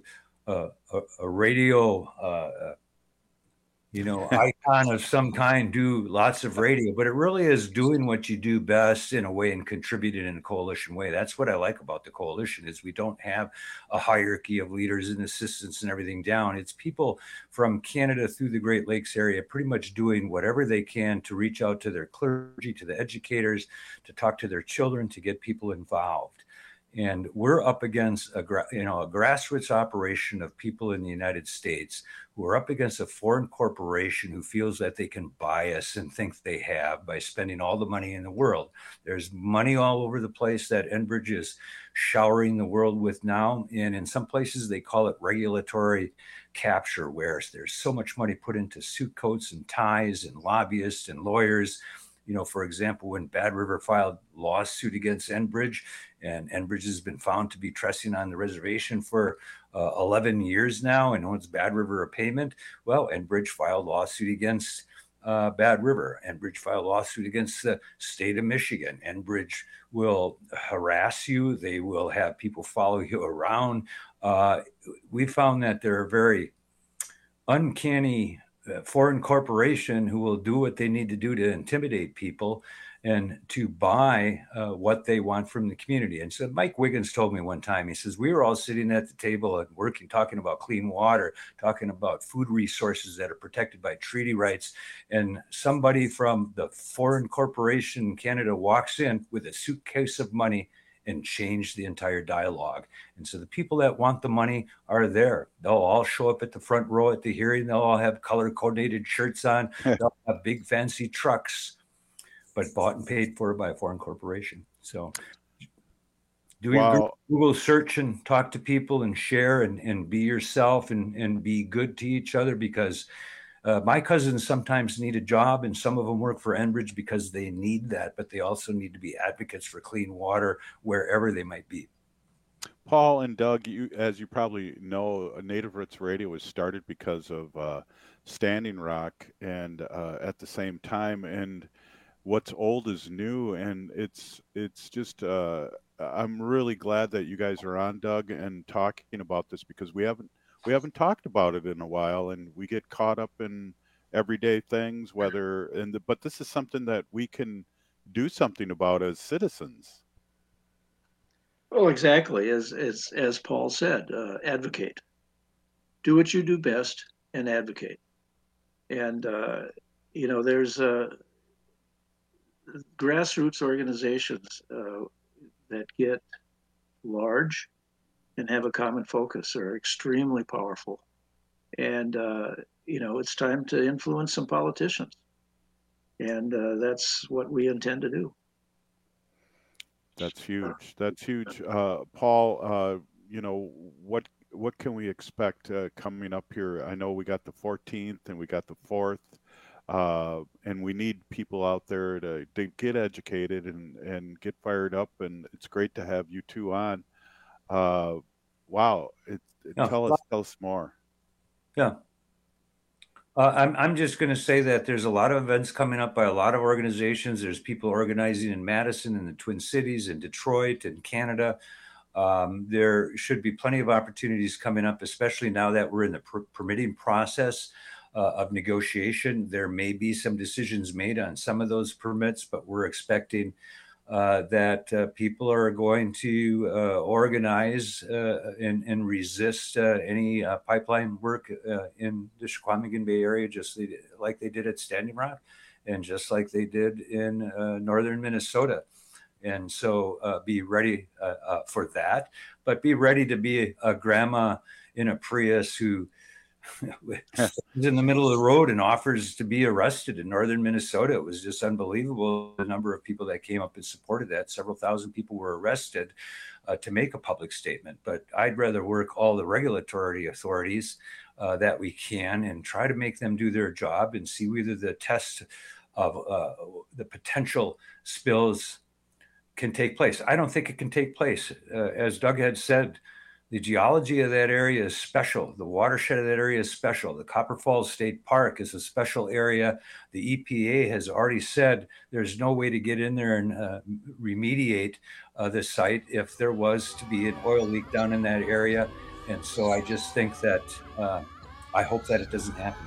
radio icon of some kind, do lots of radio, but it really is doing what you do best in a way and contributing in a coalition way. That's what I like about the coalition is we don't have a hierarchy of leaders and assistants and everything down. It's people from Canada through the Great Lakes area pretty much doing whatever they can to reach out to their clergy, to the educators, to talk to their children, to get people involved. And we're up against a grassroots operation of people in the United States who are up against a foreign corporation who feels that they can buy us and think they have by spending all the money in the world. There's money all over the place that Enbridge is showering the world with now. And in some places, they call it regulatory capture, where there's so much money put into suit coats and ties and lobbyists and lawyers. For example, when Bad River filed lawsuit against Enbridge, and Enbridge has been found to be trespassing on the reservation for 11 years now and owes Bad River a payment. Well, Enbridge filed lawsuit against Bad River. Enbridge filed lawsuit against the state of Michigan. Enbridge will harass you. They will have people follow you around. We found that there are very uncanny foreign corporation who will do what they need to do to intimidate people and to buy what they want from the community. And so Mike Wiggins told me one time, he says, we were all sitting at the table and working, talking about clean water, talking about food resources that are protected by treaty rights. And somebody from the foreign corporation in Canada walks in with a suitcase of money and change the entire dialogue. And so the people that want the money are there. They'll all show up at the front row at the hearing. They'll all have color-coordinated shirts on. They'll have big fancy trucks, but bought and paid for by a foreign corporation. So do a Google search and talk to people and share and be yourself and be good to each other, because my cousins sometimes need a job, and some of them work for Enbridge because they need that, but they also need to be advocates for clean water wherever they might be. Paul and Doug, as you probably know, Native Roots Radio was started because of Standing Rock, and at the same time, and what's old is new, and it's just I'm really glad that you guys are on, Doug, and talking about this, because we haven't talked about it in a while, and we get caught up in everyday things, but this is something that we can do something about as citizens. Well, exactly. As Paul said, advocate. Do what you do best and advocate. And, there's grassroots organizations that get large and have a common focus are extremely powerful. And, it's time to influence some politicians. And that's what we intend to do. That's huge. That's huge. Paul, what can we expect coming up here? I know we got the 14th and we got the 4th, and we need people out there to get educated and get fired up. And it's great to have you two on. Wow. Tell us more. Yeah. I'm just going to say that there's a lot of events coming up by a lot of organizations. There's people organizing in Madison, in the Twin Cities, in Detroit, in Canada. There should be plenty of opportunities coming up, especially now that we're in the permitting process of negotiation. There may be some decisions made on some of those permits, but we're expecting that people are going to organize and resist any pipeline work in the Chequamegon Bay area, just like they did at Standing Rock and just like they did in northern Minnesota. And so be ready for that, but be ready to be a grandma in a Prius who is in the middle of the road and offers to be arrested in northern Minnesota. It was just unbelievable, the number of people that came up and supported that. Several thousand people were arrested to make a public statement. But I'd rather work all the regulatory authorities that we can and try to make them do their job and see whether the test of the potential spills can take place. I don't think it can take place. As Doug had said, the geology of that area is special. The watershed of that area is special. The Copper Falls State Park is a special area. The EPA has already said there's no way to get in there and remediate the site if there was to be an oil leak down in that area. And so I just think that I hope that it doesn't happen.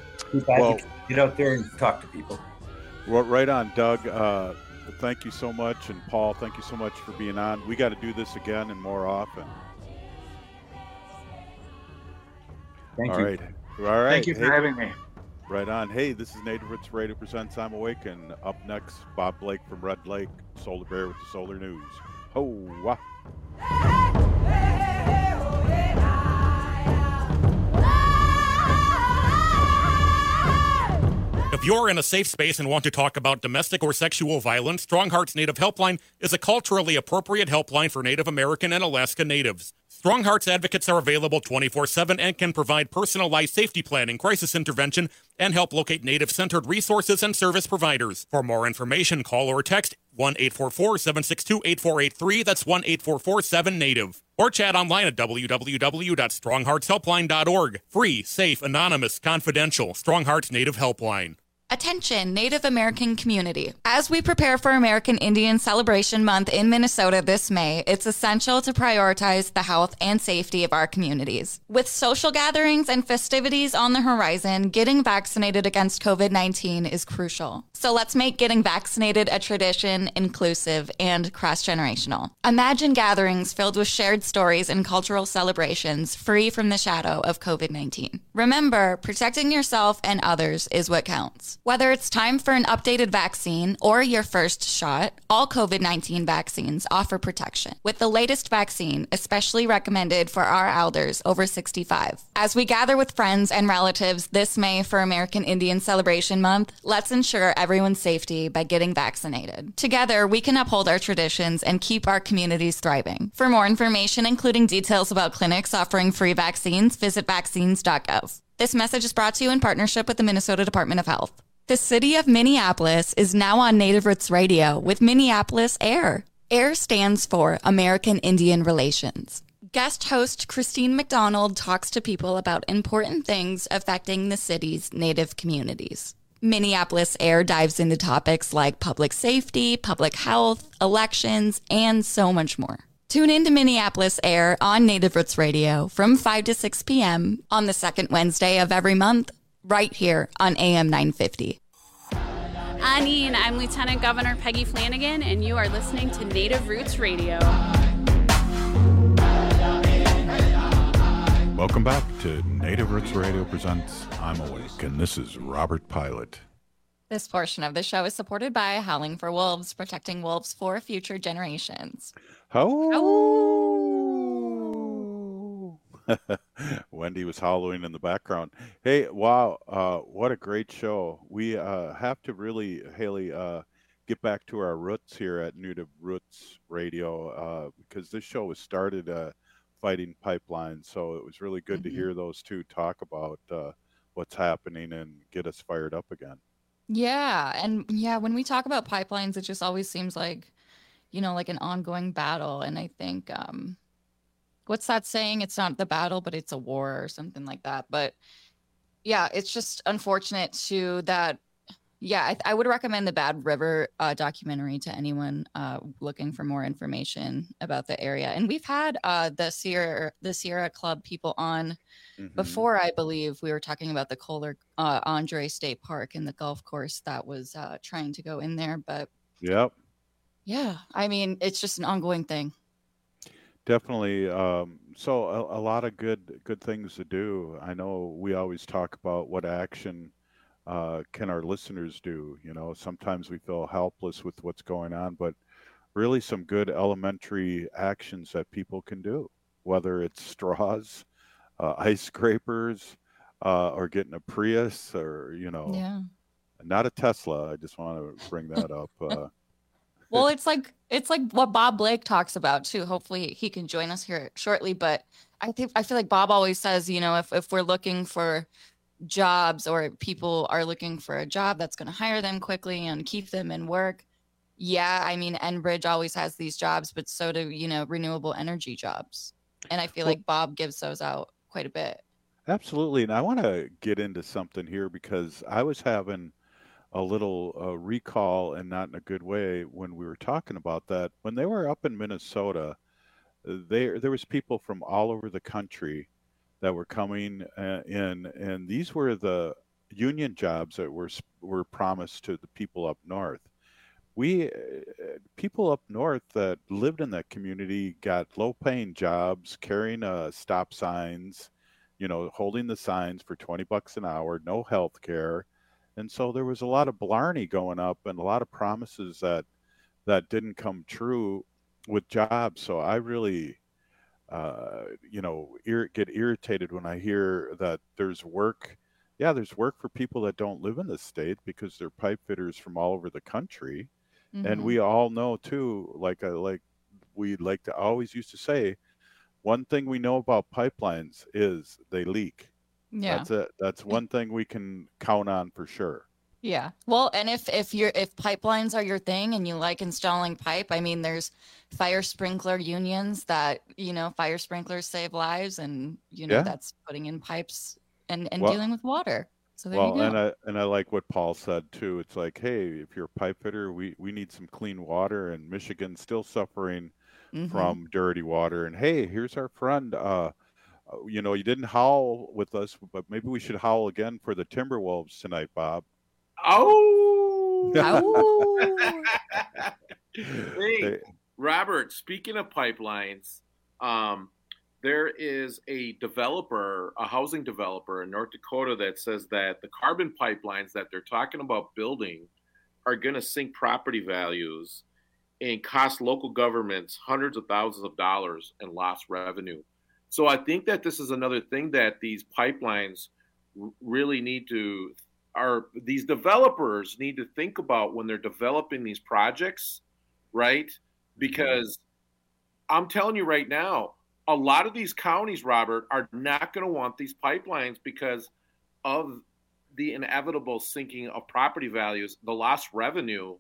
Get out there and talk to people. Well, right on, Doug. Thank you so much. And Paul, thank you so much for being on. We got to do this again and more often. Thank you. All right. Thank you for having me. Right on. Hey, this is Native Roots Radio presents I'm Awake, and up next, Bob Blake from Red Lake, Solar Bear with the Solar News. Ho-wah. If you're in a safe space and want to talk about domestic or sexual violence, Strong Hearts Native Helpline is a culturally appropriate helpline for Native American and Alaska Natives. Strong Hearts advocates are available 24/7 and can provide personalized safety planning, crisis intervention, and help locate Native-centered resources and service providers. For more information, call or text 1-844-762-8483. That's 1-844-7-NATIVE. Or chat online at www.strongheartshelpline.org. Free, safe, anonymous, confidential. Strong Hearts Native Helpline. Attention, Native American community. As we prepare for American Indian Celebration Month in Minnesota this May, it's essential to prioritize the health and safety of our communities. With social gatherings and festivities on the horizon, getting vaccinated against COVID-19 is crucial. So let's make getting vaccinated a tradition, inclusive, and cross-generational. Imagine gatherings filled with shared stories and cultural celebrations, free from the shadow of COVID-19. Remember, protecting yourself and others is what counts. Whether it's time for an updated vaccine or your first shot, all COVID-19 vaccines offer protection, with the latest vaccine especially recommended for our elders over 65. As we gather with friends and relatives this May for American Indian Celebration Month, let's ensure everyone's safety by getting vaccinated. Together, we can uphold our traditions and keep our communities thriving. For more information, including details about clinics offering free vaccines, visit vaccines.gov. This message is brought to you in partnership with the Minnesota Department of Health. The city of Minneapolis is now on Native Roots Radio with Minneapolis AIR. AIR stands for American Indian Relations. Guest host Christine McDonald talks to people about important things affecting the city's Native communities. Minneapolis AIR dives into topics like public safety, public health, elections, and so much more. Tune in to Minneapolis AIR on Native Roots Radio from 5 to 6 p.m. on the second Wednesday of every month, right here on AM 950. Anine, I'm Lieutenant Governor Peggy Flanagan, and you are listening to Native Roots Radio. Welcome back to Native Roots Radio presents I'm Awake, and this is Robert Pilot. This portion of the show is supported by Howling for Wolves, protecting wolves for future generations. Oh. Wendy was hollowing in the background. Hey, wow, what a great show. We have to really, Haley, get back to our roots here at Native Roots Radio, because this show was started fighting pipelines. So it was really good to hear those two talk about what's happening and get us fired up again. Yeah. And yeah, when we talk about pipelines, it just always seems like, like an ongoing battle. And I think, what's that saying? It's not the battle, but it's a war or something like that. But yeah, it's just unfortunate too that, yeah, I would recommend the Bad River documentary to anyone looking for more information about the area. And we've had the Sierra Club people on before. I believe we were talking about the Kohler Andre State Park and the golf course that was trying to go in there. But yep, yeah, I mean, it's just an ongoing thing. Definitely. So a lot of good things to do. I know we always talk about what action can our listeners do. Sometimes we feel helpless with what's going on, but really some good elementary actions that people can do, whether it's straws, ice scrapers, or getting a Prius, or not a Tesla. I just want to bring that up. Well, it's like what Bob Blake talks about too. Hopefully he can join us here shortly. But I feel like Bob always says, if we're looking for jobs, or people are looking for a job that's going to hire them quickly and keep them in work. Yeah, I mean, Enbridge always has these jobs, but so do, renewable energy jobs. And I feel like Bob gives those out quite a bit. Absolutely. And I want to get into something here because I was having a little recall, and not in a good way, when we were talking about that. When they were up in Minnesota, there was people from all over the country that were coming in, and these were the union jobs that were promised to the people up north. People up north that lived in that community got low-paying jobs, carrying stop signs, holding the signs for $20 an hour, no health care. And so there was a lot of blarney going up and a lot of promises that didn't come true with jobs. So I really get irritated when I hear that there's work. Yeah, there's work for people that don't live in the state because they're pipe fitters from all over the country. And we all know too, like we like to always used to say, one thing we know about pipelines is they leak. Yeah. That's it. That's one thing we can count on for sure. Yeah. Well, and if pipelines are your thing and you like installing pipe, I mean, there's fire sprinkler unions that, fire sprinklers save lives, and that's putting in pipes and dealing with water. So there you go. And I like what Paul said too. It's like, hey, if you're a pipe fitter, we need some clean water, and Michigan's still suffering from dirty water. And hey, here's our friend. You didn't howl with us, but maybe we should howl again for the Timberwolves tonight, Bob. Oh! Hey, Robert, speaking of pipelines, there is a housing developer in North Dakota that says that the carbon pipelines that they're talking about building are going to sink property values and cost local governments hundreds of thousands of dollars in lost revenue. So I think that this is another thing that these pipelines really these developers need to think about when they're developing these projects, right? Because I'm telling you right now, a lot of these counties, Robert, are not going to want these pipelines because of the inevitable sinking of property values, the lost revenue,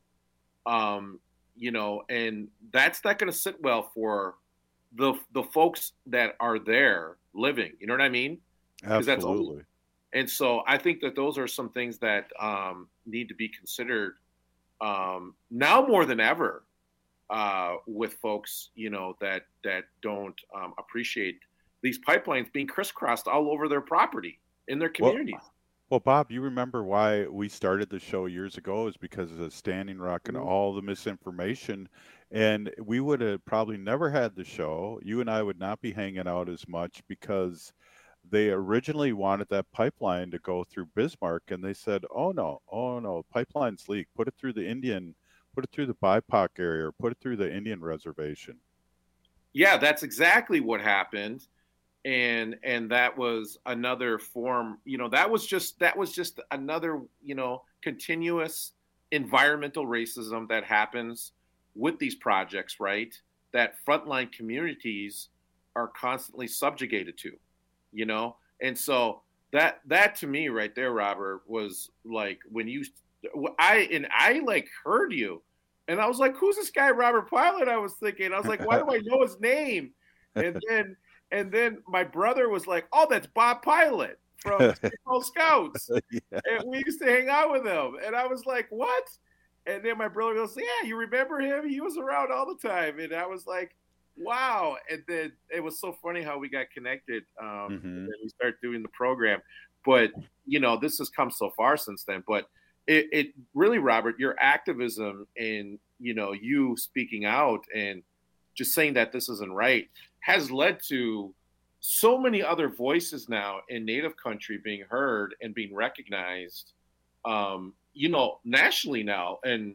and that's not going to sit well for the folks that are there living. You know what I mean? Absolutely. And so I think that those are some things that need to be considered now more than ever with folks, that don't appreciate these pipelines being crisscrossed all over their property in their communities. Well, Bob, you remember why we started the show years ago is because of the Standing Rock and all the misinformation. And we would have probably never had the show. You and I would not be hanging out as much because they originally wanted that pipeline to go through Bismarck, and they said, oh no, pipelines leak. Put it through the BIPOC area, or put it through the Indian reservation. Yeah, that's exactly what happened. and that was another form, that was just another, continuous environmental racism that happens with these projects, right? That frontline communities are constantly subjugated to, and so that to me right there, Robert, was like when I like heard you, and I was like, who's this guy, Robert Pilot? I was thinking, I was like, why do I know his name? And then my brother was like, oh, that's Bob Pilot from Girl Scouts. Yeah. And we used to hang out with him. And I was like, what? And then my brother goes, yeah, you remember him? He was around all the time. And I was like, wow. And then it was so funny how we got connected. And then we started doing the program. But, this has come so far since then. But it really, Robert, your activism and, you speaking out and just saying that this isn't right has led to so many other voices now in Native country being heard and being recognized, nationally now. And,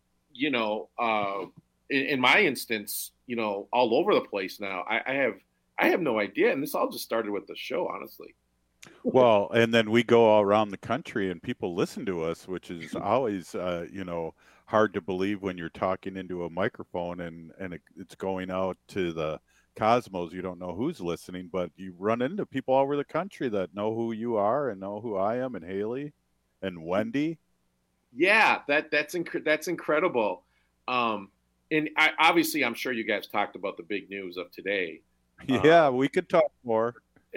in my instance, all over the place now. I have no idea. And this all just started with the show, honestly. Well, and then we go all around the country and people listen to us, which is always, hard to believe when you're talking into a microphone and it's going out to the cosmos. You don't know who's listening, but you run into people all over the country that know who you are and know who I am and Haley and Wendy. Yeah, that's incredible. And obviously, I'm sure you guys talked about the big news of today. Yeah, we could talk more.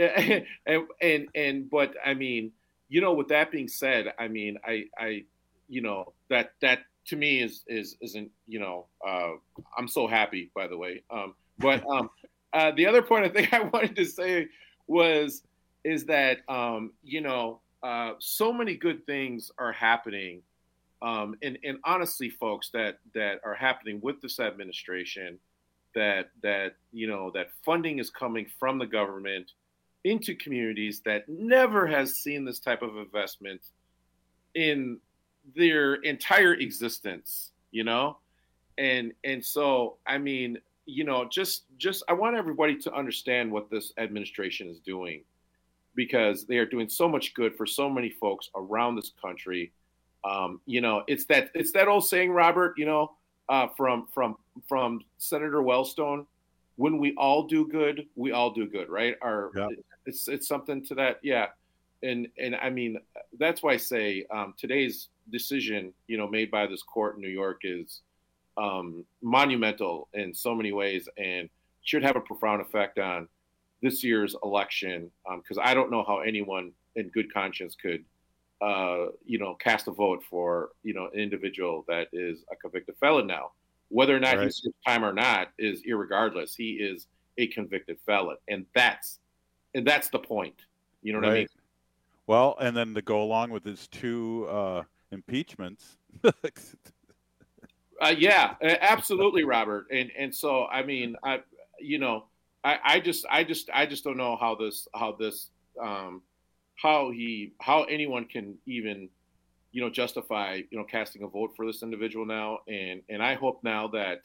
But I mean, with that being said, I mean, I that to me isn't, I'm so happy, by the way. But the other point I think I wanted to say is that, so many good things are happening. And honestly, folks, that are happening with this administration, that funding is coming from the government into communities that never has seen this type of investment in their entire existence, and so, I mean, just I want everybody to understand what this administration is doing, because they are doing so much good for so many folks around this country. It's that old saying, Robert, from Senator Wellstone, when we all do good, we all do good, right? It's something to that. Yeah. And I mean, that's why I say today's decision, made by this court in New York is monumental in so many ways and should have a profound effect on this year's election. Because I don't know how anyone in good conscience could, cast a vote for, an individual that is a convicted felon now. Whether or not he serves time or not is irregardless. He is a convicted felon, and that's the point. You know what I mean? Well, and then to go along with his two impeachments. Yeah, absolutely, Robert. And so, I mean, I just don't know how anyone can even, justify, casting a vote for this individual now. And I hope now that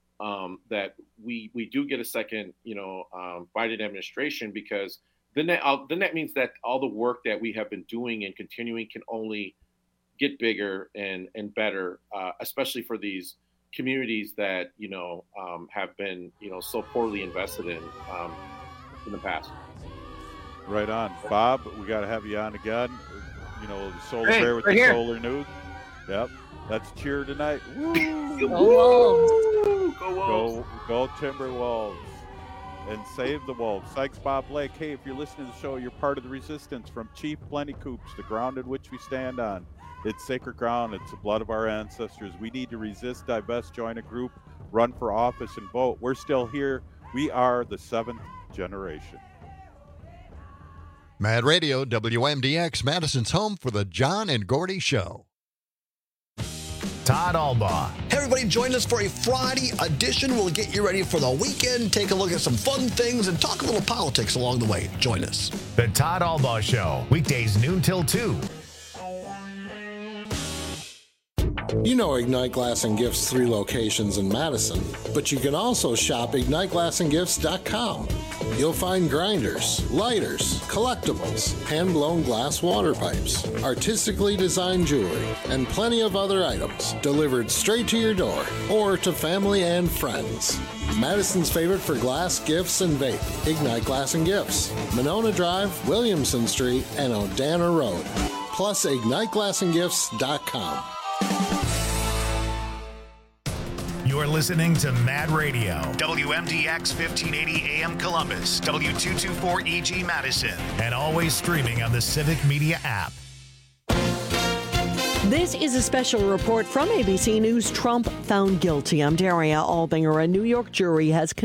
we do get a second, Biden administration, because then that means that all the work that we have been doing and continuing can only get bigger and better, especially for these communities that, have been, so poorly invested in the past. Right on. Bob, we got to have you on again. The Solar Bear with the solar news. Yep. Let's cheer tonight. Woo! Go Wolves. Go Wolves. Go Timberwolves. And save the Wolves. Sykes Bob Blake. Hey, if you're listening to the show, you're part of the resistance. From Chief Plenty Coops, the ground in which we stand on. It's sacred ground. It's the blood of our ancestors. We need to resist, divest, join a group, run for office, and vote. We're still here. We are the 7th generation. Mad Radio, WMDX, Madison's home for the John and Gordy Show. Todd Albaugh. Hey, everybody, join us for a Friday edition. We'll get you ready for the weekend, take a look at some fun things, and talk a little politics along the way. Join us. The Todd Albaugh Show, weekdays noon till 2. You know Ignite Glass and Gifts' 3 locations in Madison, but you can also shop IgniteGlassandGifts.com. You'll find grinders, lighters, collectibles, hand-blown glass water pipes, artistically designed jewelry, and plenty of other items delivered straight to your door or to family and friends. Madison's favorite for glass, gifts, and vape, Ignite Glass and Gifts, Monona Drive, Williamson Street, and Odana Road. Plus, IgniteGlassandGifts.com. You're listening to Mad Radio, WMDX 1580 AM Columbus, W224EG Madison, and always streaming on the Civic Media app. This is a special report from ABC News. Trump found guilty. I'm Daria Albinger. A New York jury has